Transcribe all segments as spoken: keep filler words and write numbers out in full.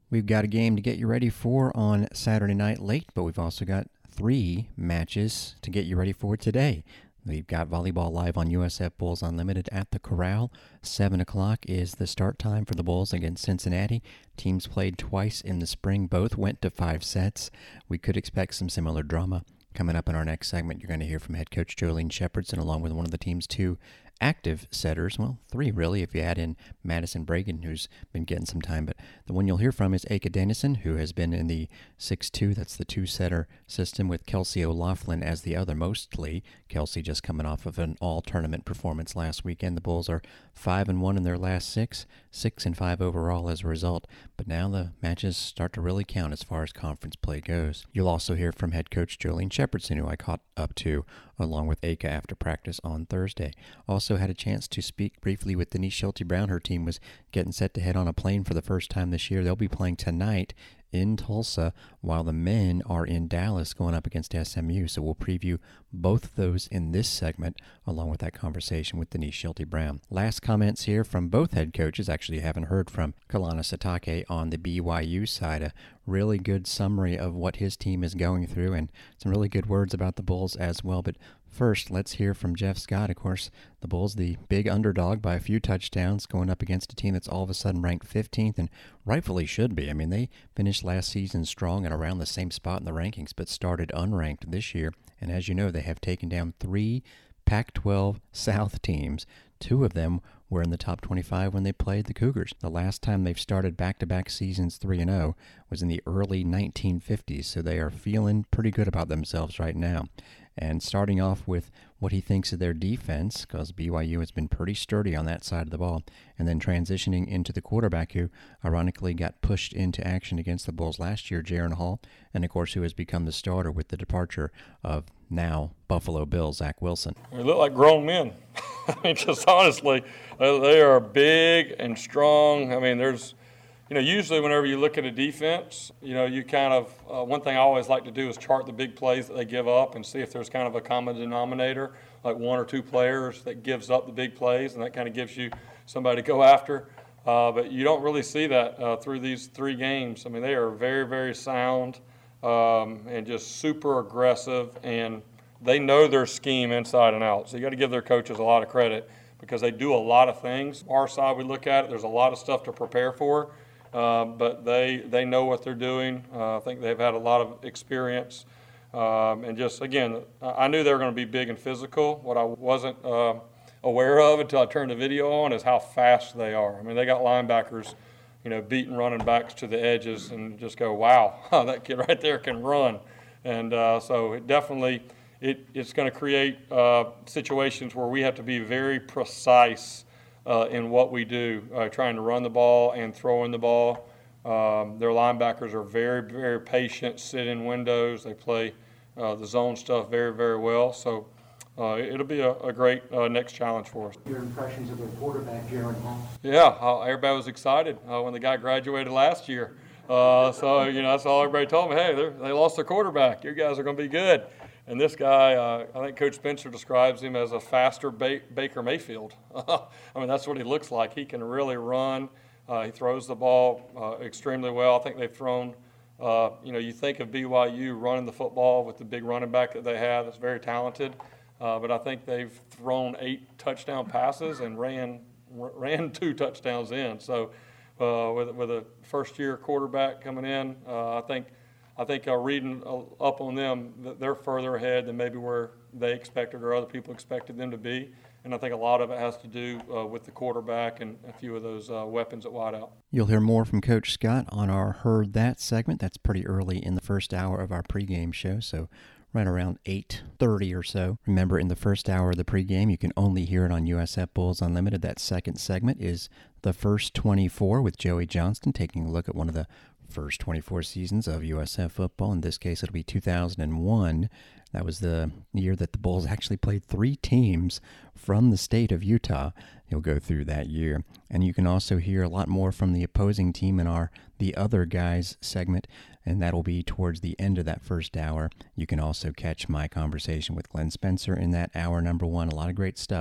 We've got a game to get you ready for on Saturday night late, but we've also got three matches to get you ready for today. We've got volleyball live on U S F Bulls Unlimited at the Corral. seven o'clock is the start time for the Bulls against Cincinnati. Teams played twice in the spring. Both went to five sets. We could expect some similar drama. Coming up in our next segment, you're going to hear from head coach Jolene Shepherdson along with one of the team's two active setters. Well, three really if you add in Madison Bragan, who's been getting some time. But the one you'll hear from is Aka Dennison, who has been in the six two, that's the two-setter system, with Kelsey O'Laughlin as the other mostly. Kelsey just coming off of an all-tournament performance last weekend. The Bulls are five and one in their last six, six and five overall as a result. But now the matches start to really count as far as conference play goes. You'll also hear from head coach Jolene Shepherdson, who I caught up to along with Aka after practice on Thursday. Also had a chance to speak briefly with Denise Schulte-Brown. Her team was getting set to head on a plane for the first time this year. They'll be playing tonight in Tulsa while the men are in Dallas going up against S M U. So we'll preview both of those in this segment along with that conversation with Denise Schulte-Brown. Last comments here from both head coaches. Actually, haven't heard from Kalana Sitake on the B Y U side. A really good summary of what his team is going through and some really good words about the Bulls as well. But first, let's hear from Jeff Scott. Of course, the Bulls, the big underdog by a few touchdowns, going up against a team that's all of a sudden ranked fifteenth, and rightfully should be. I mean, they finished last season strong and around the same spot in the rankings, but started unranked this year. And as you know, they have taken down three Pac twelve South teams. Two of them were in the top twenty-five when they played the Cougars. The last time they've started back-to-back seasons three and oh was in the early nineteen fifties, so they are feeling pretty good about themselves right now. And starting off with what he thinks of their defense, because B Y U has been pretty sturdy on that side of the ball, and then transitioning into the quarterback who ironically got pushed into action against the Bulls last year, Jaron Hall, and of course who has become the starter with the departure of now Buffalo Bill Zach Wilson. They look like grown men. I mean, just honestly, they are big and strong. I mean, there's, you know, usually whenever you look at a defense, you know, you kind of, uh, one thing I always like to do is chart the big plays that they give up and see if there's kind of a common denominator, like one or two players that gives up the big plays, and that kind of gives you somebody to go after. Uh, but you don't really see that uh, through these three games. I mean, they are very, very sound um, and just super aggressive, and they know their scheme inside and out. So you got to give their coaches a lot of credit because they do a lot of things. Our side, we look at it, there's a lot of stuff to prepare for. Uh, but they they know what they're doing. Uh, I think they've had a lot of experience. Um, and just, again, I knew they were going to be big and physical. What I wasn't uh, aware of until I turned the video on is how fast they are. I mean, they got linebackers, you know, beating running backs to the edges and just go, wow, that kid right there can run. And uh, so it definitely, it, it's going to create uh, situations where we have to be very precise Uh, in what we do, uh, trying to run the ball and throwing the ball. Um, their linebackers are very, very patient, sit in windows. They play uh, the zone stuff very, very well. So uh, it'll be a, a great uh, next challenge for us. Your impressions of their quarterback, Jaron Hall? Yeah, uh, everybody was excited uh, when the guy graduated last year. Uh, so, you know, that's all everybody told me. Hey, they lost their quarterback. You guys are going to be good. And this guy, uh, I think Coach Spencer describes him as a faster ba- Baker Mayfield. I mean, that's what he looks like. He can really run. Uh, he throws the ball uh, extremely well. I think they've thrown, uh, you know, you think of B Y U running the football with the big running back that they have that's very talented. Uh, but I think they've thrown eight touchdown passes and ran ran two touchdowns in. So uh, with, with a first-year quarterback coming in, uh, I think – I think uh, reading uh, up on them, they're further ahead than maybe where they expected or other people expected them to be. And I think a lot of it has to do uh, with the quarterback and a few of those uh, weapons at wideout. You'll hear more from Coach Scott on our Heard That segment. That's pretty early in the first hour of our pregame show, so right around eight thirty or so. Remember, in the first hour of the pregame, you can only hear it on U S F Bulls Unlimited. That second segment is the first twenty-four with Joey Johnston, taking a look at one of the first twenty-four seasons of U S F football. In this case, it'll be two thousand one. That was the year that the Bulls actually played three teams from the state of Utah. He'll go through that year. And you can also hear a lot more from the opposing team in our The Other Guys segment, and that'll be towards the end of that first hour. You can also catch my conversation with Glenn Spencer in that hour number one. A lot of great stuff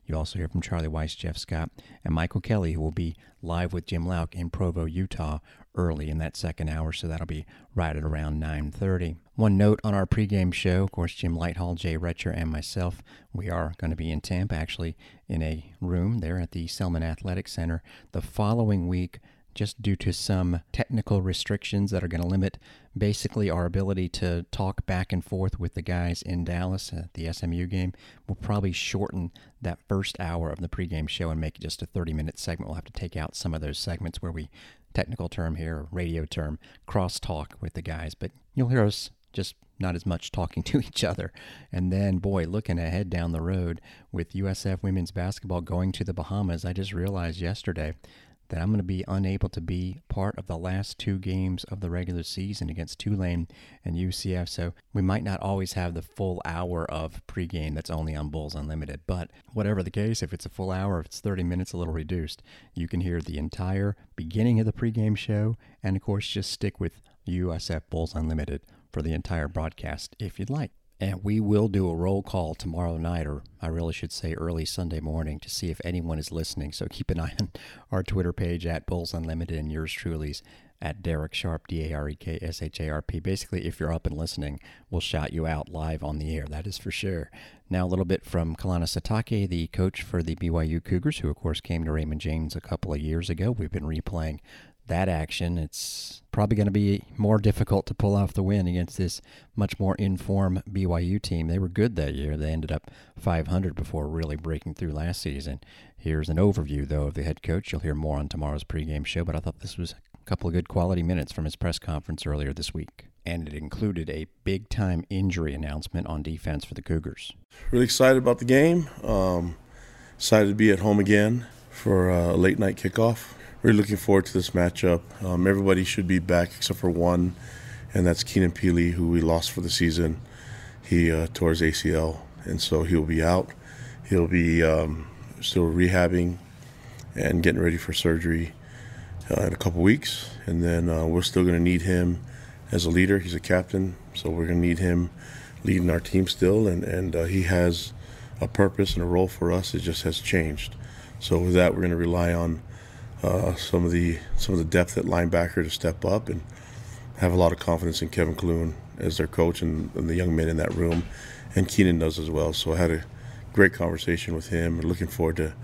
You'll also hear from Charlie Weiss, Jeff Scott, and Michael Kelly, who will be live with Jim Lauk in Provo, Utah, early in that second hour, so that'll be right at around nine thirty. One note on our pregame show, of course, Jim Lighthall, Jay Retcher, and myself, we are going to be in Tampa, actually in a room there at the Selman Athletic Center the following week, just due to some technical restrictions that are going to limit basically our ability to talk back and forth with the guys in Dallas at the S M U game. We'll probably shorten that first hour of the pregame show and make it just a thirty-minute segment. We'll have to take out some of those segments where we, technical term here, radio term, cross-talk with the guys. But you'll hear us just not as much talking to each other. And then, boy, looking ahead down the road with U S F women's basketball going to the Bahamas, I just realized yesterday that I'm going to be unable to be part of the last two games of the regular season against Tulane and U C F, so we might not always have the full hour of pregame that's only on Bulls Unlimited. But whatever the case, if it's a full hour, if it's thirty minutes, a little reduced, you can hear the entire beginning of the pregame show, and of course just stick with U S F Bulls Unlimited for the entire broadcast if you'd like. And we will do a roll call tomorrow night, or I really should say early Sunday morning, to see if anyone is listening. So keep an eye on our Twitter page at Bulls Unlimited and yours truly's at Derek Sharp, D A R E K S H A R P. Basically, if you're up and listening, we'll shout you out live on the air. That is for sure. Now a little bit from Kalana Sitake, the coach for the B Y U Cougars, who of course came to Raymond James a couple of years ago. We've been replaying that action. It's probably going to be more difficult to pull off the win against this much more informed B Y U team. They were good that year. They ended up five hundred before really breaking through last season. Here's an overview, though, of the head coach. You'll hear more on tomorrow's pregame show, but I thought this was a couple of good quality minutes from his press conference earlier this week. And it included a big-time injury announcement on defense for the Cougars. Really excited about the game. Um, excited to be at home again for a late-night kickoff. Really looking forward to this matchup. Um, everybody should be back except for one, and that's Keenan Pili, who we lost for the season. He uh, tore his A C L, and so he'll be out. He'll be um, still rehabbing and getting ready for surgery uh, in a couple weeks. And then uh, we're still going to need him as a leader. He's a captain, so we're going to need him leading our team still. And, and uh, he has a purpose and a role for us. It just has changed. So with that, we're going to rely on Uh, some of the some of the depth at linebacker to step up, and have a lot of confidence in Kevin Clune as their coach and, and the young men in that room, and Keenan does as well. So I had a great conversation with him, and looking forward to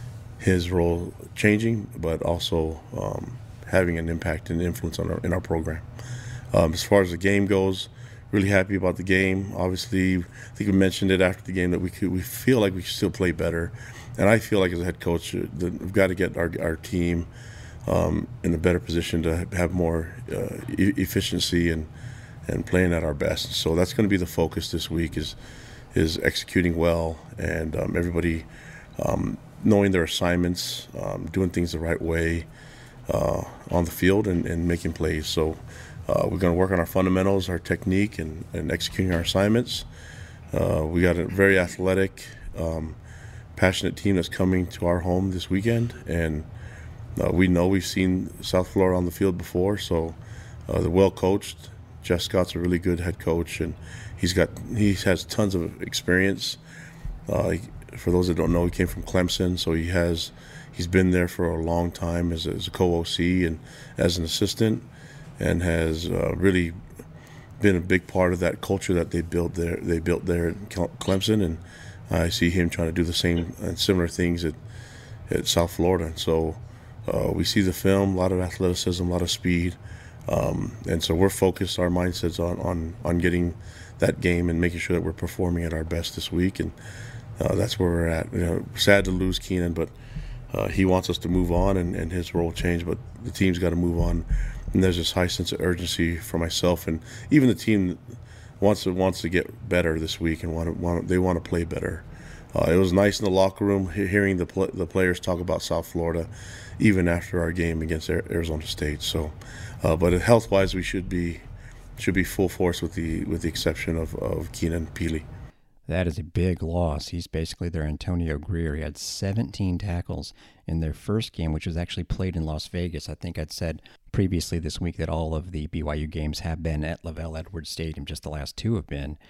his role changing, but also um, having an impact and influence on our, in our program. Um, as far as the game goes, really happy about the game. Obviously, I think we mentioned it after the game that we could we feel like we could still play better. And I feel like as a head coach, we've got to get our, our team um, in a better position to have more uh, e- efficiency and, and playing at our best. So that's going to be the focus this week, is is executing well, and um, everybody um, knowing their assignments, um, doing things the right way uh, on the field, and, and making plays. So uh, we're going to work on our fundamentals, our technique, and, and executing our assignments. Uh, we got a very athletic, um, passionate team that's coming to our home this weekend, and uh, we know we've seen South Florida on the field before, so uh, they're well coached. Jeff Scott's a really good head coach, and he's got he has tons of experience. Uh, for those that don't know, he came from Clemson, so he has he's been there for a long time as a, as a co-O C and as an assistant, and has uh, really been a big part of that culture that they built there. They built there at Clemson, and I see him trying to do the same and similar things at, at South Florida. And so uh, we see the film, a lot of athleticism, a lot of speed. Um, and so we're focused, our mindsets on, on, on getting that game and making sure that we're performing at our best this week. And uh, that's where we're at. You know, sad to lose Keenan, but uh, he wants us to move on, and, and his role changed, but the team's got to move on. And there's this high sense of urgency for myself, and even the team wants to wants to get better this week, and want to, want to, they want to play better. Uh, it was nice in the locker room hearing the pl- the players talk about South Florida, even after our game against Arizona State. So, uh, but health-wise, we should be should be full force with the with the exception of of Keenan Pili. That is a big loss. He's basically their Antonio Greer. He had seventeen tackles in their first game, which was actually played in Las Vegas. I think I'd said previously this week that all of the B Y U games have been at LaVell Edwards Stadium. Just the last two have been.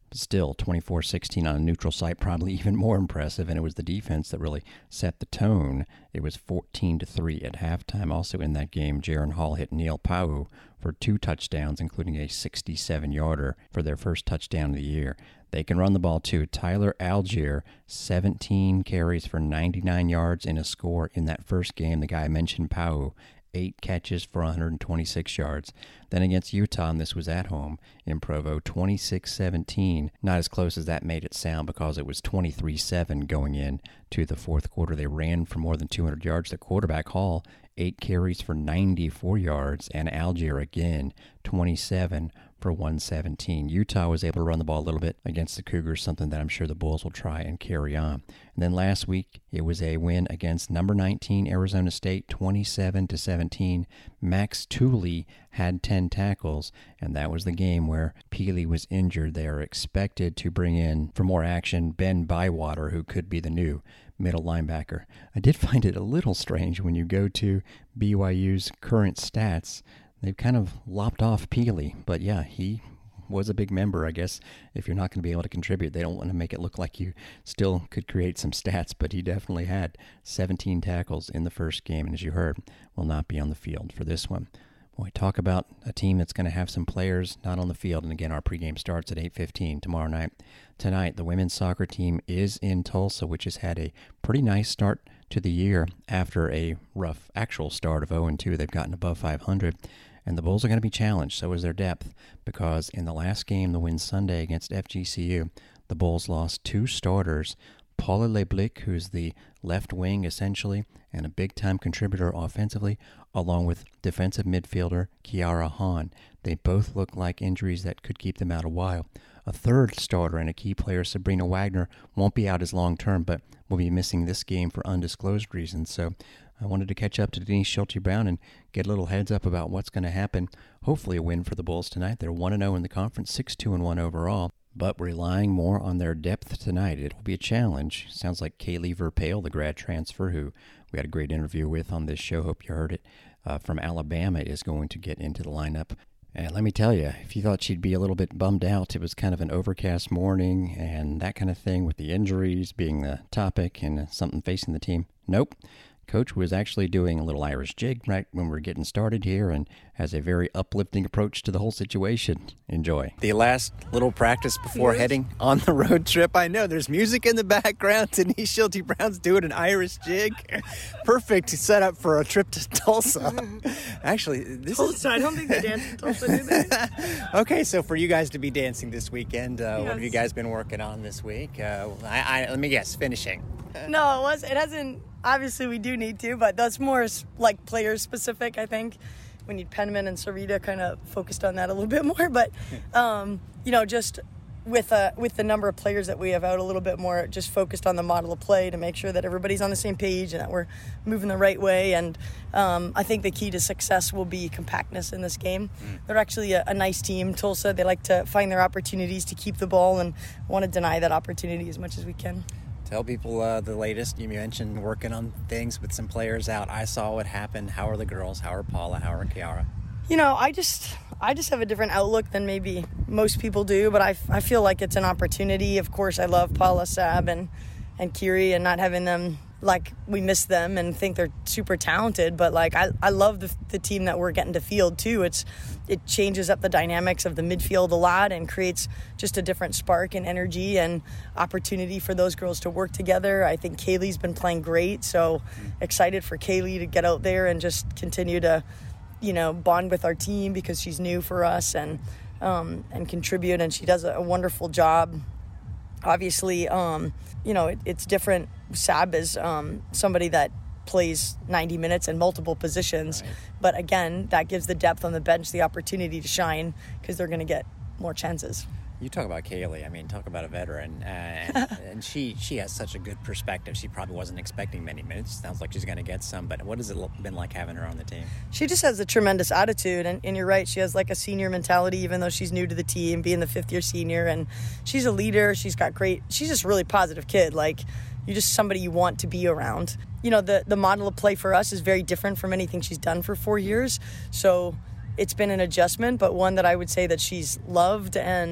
Still, twenty-four sixteen on a neutral site, probably even more impressive, and it was the defense that really set the tone. It was fourteen to three at halftime. Also in that game, Jaren Hall hit Neil Pau for two touchdowns, including a sixty-seven-yarder for their first touchdown of the year. They can run the ball, too. Tyler Algier, seventeen carries for ninety-nine yards in a score in that first game. The guy I mentioned, Pau, eight catches for one hundred twenty-six yards. Then against Utah, and this was at home in Provo, twenty-six seventeen. Not as close as that made it sound because it was twenty-three seven going in to the fourth quarter. They ran for more than two hundred yards. The quarterback, Hall, eight carries for ninety-four yards, and Algier again, twenty-seven for one seventeen. Utah was able to run the ball a little bit against the Cougars, something that I'm sure the Bulls will try and carry on. And then last week, it was a win against number nineteen Arizona State, twenty-seven to seventeen. Max Tooley had ten tackles, and that was the game where Peely was injured. They are expected to bring in, for more action, Ben Bywater, who could be the new middle linebacker. I did find it a little strange when you go to B Y U's current stats. They've kind of lopped off Peely, but yeah, he was a big member. I guess if you're not going to be able to contribute, they don't want to make it look like you still could create some stats, but he definitely had seventeen tackles in the first game, and as you heard, will not be on the field for this one. When we talk about a team that's going to have some players not on the field, and again, our pregame starts at eight fifteen tomorrow night. Tonight, the women's soccer team is in Tulsa, which has had a pretty nice start to the year after a rough actual start of oh and two. They've gotten above five hundred. And the Bulls are going to be challenged, so is their depth, because in the last game, the win Sunday against F G C U, the Bulls lost two starters, Paula Leblick, who's the left wing essentially, and a big-time contributor offensively, along with defensive midfielder Kiara Hahn. They both look like injuries that could keep them out a while. A third starter and a key player, Sabrina Wagner, won't be out as long-term, but will be missing this game for undisclosed reasons, so I wanted to catch up to Denise Schulte-Brown and get a little heads up about what's going to happen. Hopefully a win for the Bulls tonight. They're one and oh in the conference, six two and one overall, but relying more on their depth tonight. It'll be a challenge. Sounds like Kaylee Verpale, the grad transfer, who we had a great interview with on this show, hope you heard it, uh, from Alabama, is going to get into the lineup. And let me tell you, if you thought she'd be a little bit bummed out, it was kind of an overcast morning and that kind of thing with the injuries being the topic and something facing the team. Nope. Coach was actually doing a little Irish jig right when we we're getting started here and has a very uplifting approach to the whole situation. Enjoy. The last little practice before yes. heading on the road trip. I know there's music in the background. Denise Schulte-Brown's doing an Irish jig. Perfect setup for a trip to Tulsa. Actually, this Tulsa, is... I don't think they dance in Tulsa, do they? Okay, so for you guys to be dancing this weekend, uh, yes. what have you guys been working on this week? Uh, I, I, let me guess, finishing. No, it was. It hasn't. Obviously, we do need to, but that's more like player specific. I think we need Penman and Sarita kind of focused on that a little bit more. But um, you know, just with uh, with the number of players that we have out, a little bit more just focused on the model of play to make sure that everybody's on the same page and that we're moving the right way. And um, I think the key to success will be compactness in this game. Mm. They're actually a, a nice team, Tulsa. They like to find their opportunities to keep the ball and want to deny that opportunity as much as we can. Tell people uh, the latest. You mentioned working on things with some players out. I saw what happened. How are the girls? How are Paula? How are Kiara? You know, I just I just have a different outlook than maybe most people do, but I, I feel like it's an opportunity. Of course, I love Paula, Sab, and, and Kiri, and not having them, like, we miss them and think they're super talented, but, like, I, I love the, the team that we're getting to field, too. It's It changes up the dynamics of the midfield a lot and creates just a different spark and energy and opportunity for those girls to work together. I think Kaylee's been playing great, so excited for Kaylee to get out there and just continue to, you know, bond with our team because she's new for us and um, and contribute, and she does a, a wonderful job. Obviously, um, you know, it, it's different. Sab is um, somebody that plays ninety minutes in multiple positions. Right. But again, that gives the depth on the bench the opportunity to shine because they're going to get more chances. You talk about Kaylee. I mean, talk about a veteran. Uh, and, and she she has such a good perspective. She probably wasn't expecting many minutes. Sounds like she's going to get some. But what has it been like having her on the team? She just has a tremendous attitude. And, and you're right. She has like a senior mentality, even though she's new to the team, being the fifth-year senior. And she's a leader. She's got great – she's just a really positive kid. Like, you're just somebody you want to be around. You know, the, the model of play for us is very different from anything she's done for four years. So it's been an adjustment, but one that I would say that she's loved and –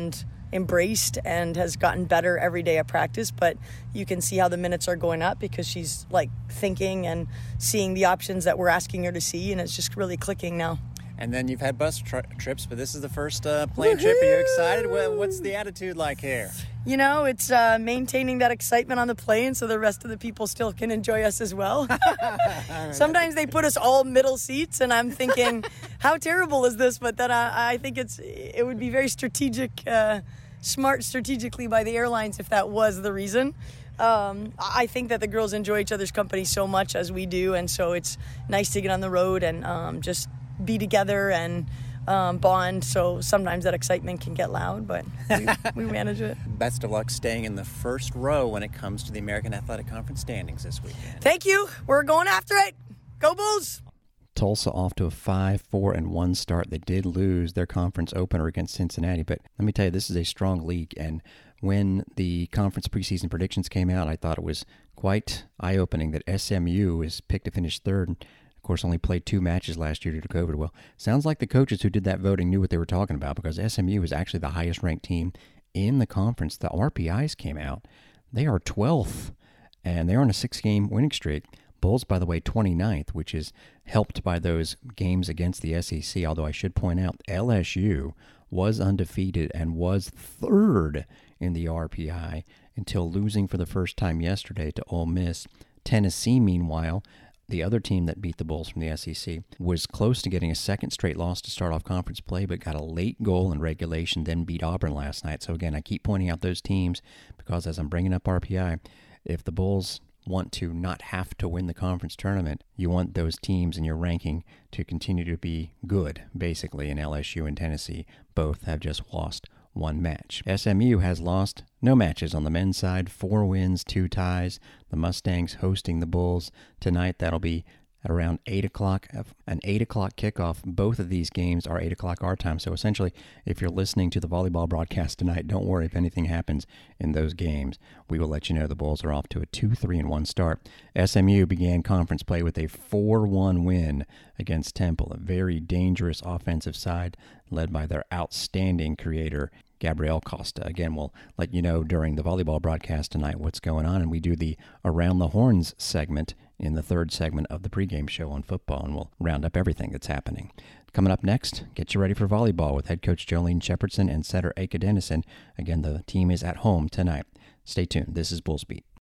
embraced and has gotten better every day at practice, but you can see how the minutes are going up because she's like thinking and seeing the options that we're asking her to see, and it's just really clicking now. And then you've had bus tri- trips, but this is the first uh, plane trip. Are you excited? What's the attitude like here? You know, it's uh, maintaining that excitement on the plane so the rest of the people still can enjoy us as well. Sometimes they put us all middle seats, and I'm thinking, how terrible is this? But then I, I think it's it would be very strategic, uh, smart strategically by the airlines if that was the reason. Um, I think that the girls enjoy each other's company so much as we do, and so it's nice to get on the road and um, just be together and um, bond. So sometimes that excitement can get loud, but we, we manage it. Best of luck staying in the first row when it comes to the American Athletic Conference standings this weekend. Thank you. We're going after it. Go Bulls! Tulsa off to a five four and one start. They did lose their conference opener against Cincinnati, but let me tell you, this is a strong league, and when the conference preseason predictions came out, I thought it was quite eye-opening that S M U is picked to finish third. Of course, only played two matches last year due to COVID. Well, sounds like the coaches who did that voting knew what they were talking about, because S M U is actually the highest-ranked team in the conference. The R P Is came out. They are twelfth, and they're on a six-game winning streak. Bulls, by the way, twenty-ninth, which is helped by those games against the S E C, although I should point out L S U was undefeated and was third in the R P I until losing for the first time yesterday to Ole Miss. Tennessee, meanwhile, the other team that beat the Bulls from the S E C, was close to getting a second straight loss to start off conference play, but got a late goal in regulation, then beat Auburn last night. So again, I keep pointing out those teams because as I'm bringing up R P I, if the Bulls want to not have to win the conference tournament, you want those teams in your ranking to continue to be good, basically, and L S U and Tennessee both have just lost one match. S M U has lost no matches on the men's side, four wins, two ties. The Mustangs hosting the Bulls tonight. That'll be at around eight o'clock, an eight o'clock kickoff. Both of these games are eight o'clock our time. So essentially, if you're listening to the volleyball broadcast tonight, don't worry if anything happens in those games. We will let you know the Bulls are off to a two three and one start. S M U began conference play with a four one win against Temple, a very dangerous offensive side led by their outstanding creator, Gabrielle Costa. Again, we'll let you know during the volleyball broadcast tonight what's going on, and we do the Around the Horns segment in the third segment of the pregame show on football, and we'll round up everything that's happening. Coming up next, get you ready for volleyball with head coach Jolene Shepardson and setter Aka Dennison. Again, the team is at home tonight. Stay tuned. This is Bulls Beat.